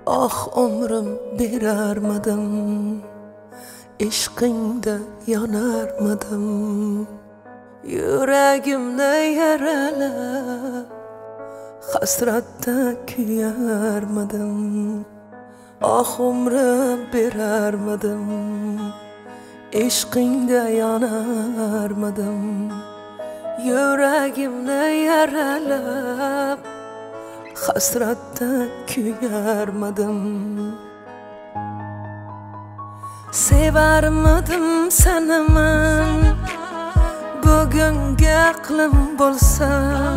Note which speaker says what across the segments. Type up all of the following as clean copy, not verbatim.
Speaker 1: Ah umrim berarmadim, ishqingda yonarmadim, yuragimni yaralab hasratda kuyarmadim. Ah umrim berarmadim, ishqingda yonarmadim, yuragimni yaralab hasratda kuyarmadim. Sevarmadim seni men, bugungi aqlim bo'lsa,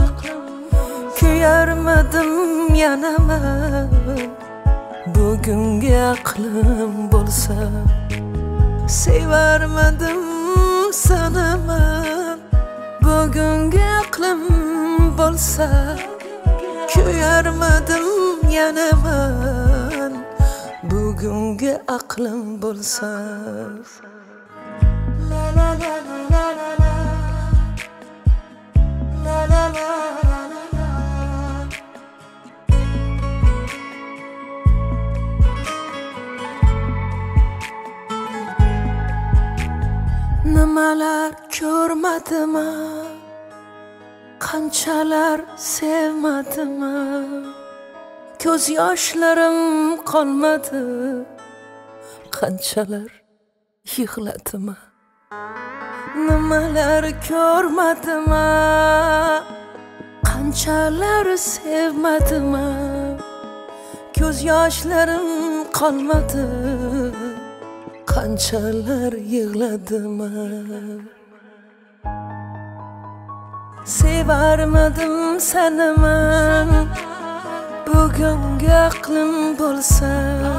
Speaker 1: kuyarmadim yana men, bugungi aqlim bo'lsa. Sevarmadim seni men, bugungi aqlim bo'lsa, kuyarmadim yana men, bugungi aqlim bo'lsa. La la la la la la, la la la la la. Nimalar ko'rmadim, qanchalar sevmadim, ko'z yoshlarim qolmadi, qanchalar yig'ladim. Nimalar ko'rmadim, qanchalar sevmadim, ko'z yoshlarim qolmadi, qanchalar yig'ladim. Sevarmadim seni men, bugungi aqlim bo'lsa,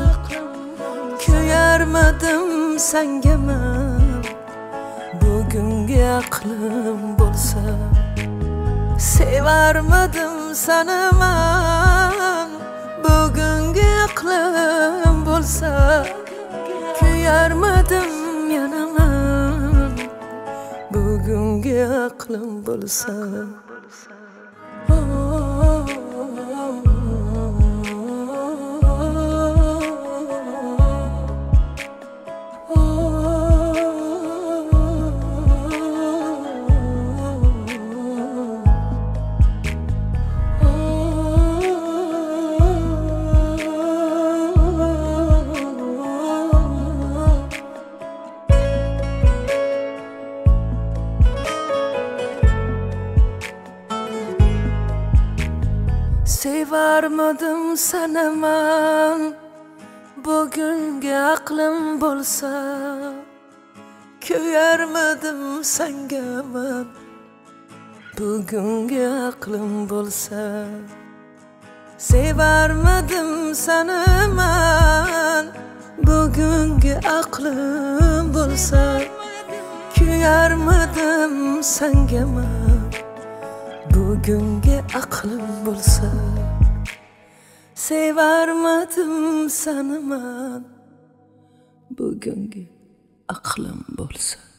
Speaker 1: kuyarmadim senga men, bugungi aqlim bo'lsa. Sevarmadim seni men, bugungi aqlim bo'lsa, kuyarmadim yana men, bugungi aqlim bo'lsa. Sevarmadim seni men, bugungi aqlim bo'lsa, kuyarmadim senga men, bugungi aqlim bo'lsa. Sevarmadim seni men, bugungi aqlim bo'lsa, kuyarmadim senga men, bugungi aqlim bo'lsa. Sevarmadim seni men, bugungi aqlim bo'lsa.